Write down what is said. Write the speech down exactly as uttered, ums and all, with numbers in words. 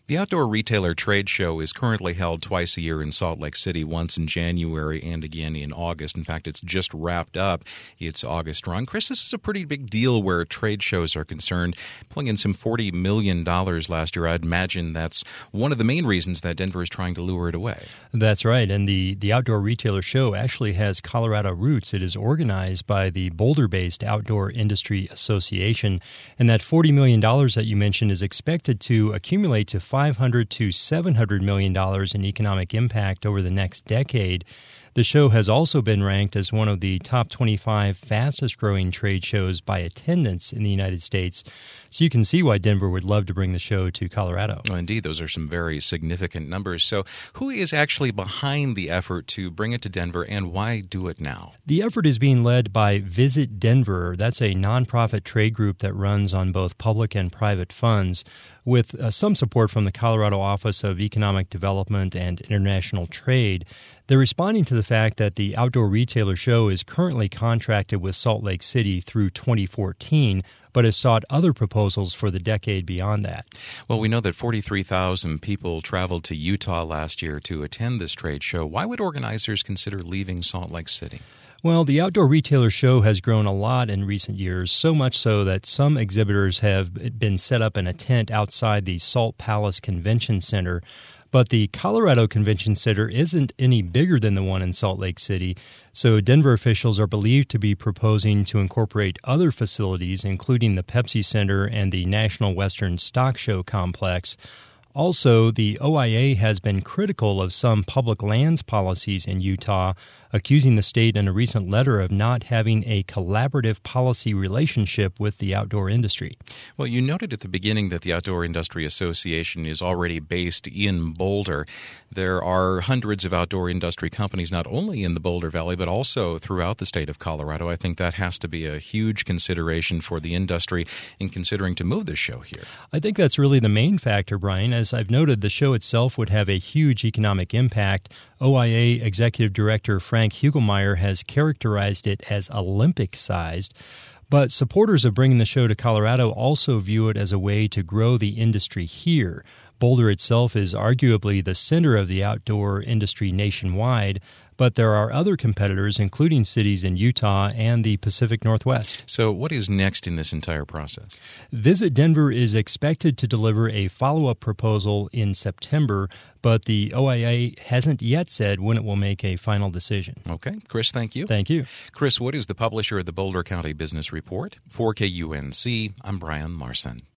The Outdoor Retailer Trade Show is currently held twice a year in Salt Lake City, once in January and again in August. In fact, it's just wrapped up its August run. Chris, this is a pretty big deal where trade shows are concerned. Pulling in some forty million dollars last year, I'd imagine that's one of the main reasons that Denver is trying to lure it away. That's right, and the, the Outdoor Retailer Show actually has Colorado roots. It is organized by the Boulder-based Outdoor Industry Association, and that forty million dollars that you mentioned is expected to accumulate to five hundred to seven hundred million dollars in economic impact over the next decade. The show has also been ranked as one of the top twenty-five fastest-growing trade shows by attendance in the United States. So you can see why Denver would love to bring the show to Colorado. Well, indeed, those are some very significant numbers. So who is actually behind the effort to bring it to Denver, and why do it now? The effort is being led by Visit Denver. That's a nonprofit trade group that runs on both public and private funds, with uh, some support from the Colorado Office of Economic Development and International Trade. They're responding to the fact that the Outdoor Retailer Show is currently contracted with Salt Lake City through twenty fourteen, but has sought other proposals for the decade beyond that. Well, we know that forty-three thousand people traveled to Utah last year to attend this trade show. Why would organizers consider leaving Salt Lake City? Well, the Outdoor Retailer Show has grown a lot in recent years, so much so that some exhibitors have been set up in a tent outside the Salt Palace Convention Center. But the Colorado Convention Center isn't any bigger than the one in Salt Lake City, so Denver officials are believed to be proposing to incorporate other facilities, including the Pepsi Center and the National Western Stock Show Complex. Also, the O I A has been critical of some public lands policies in Utah, accusing the state in a recent letter of not having a collaborative policy relationship with the outdoor industry. Well, you noted at the beginning that the Outdoor Industry Association is already based in Boulder. There are hundreds of outdoor industry companies not only in the Boulder Valley, but also throughout the state of Colorado. I think that has to be a huge consideration for the industry in considering to move this show here. I think that's really the main factor, Brian. As I've noted, the show itself would have a huge economic impact. O I A Executive Director Frank Hugelmeyer has characterized it as Olympic-sized. But supporters of bringing the show to Colorado also view it as a way to grow the industry here. Boulder itself is arguably the center of the outdoor industry nationwide, but there are other competitors, including cities in Utah and the Pacific Northwest. So what is next in this entire process? Visit Denver is expected to deliver a follow-up proposal in September, but the O I A hasn't yet said when it will make a final decision. Okay. Chris, thank you. Thank you. Chris Wood is the publisher of the Boulder County Business Report. For K U N C, I'm Brian Larson.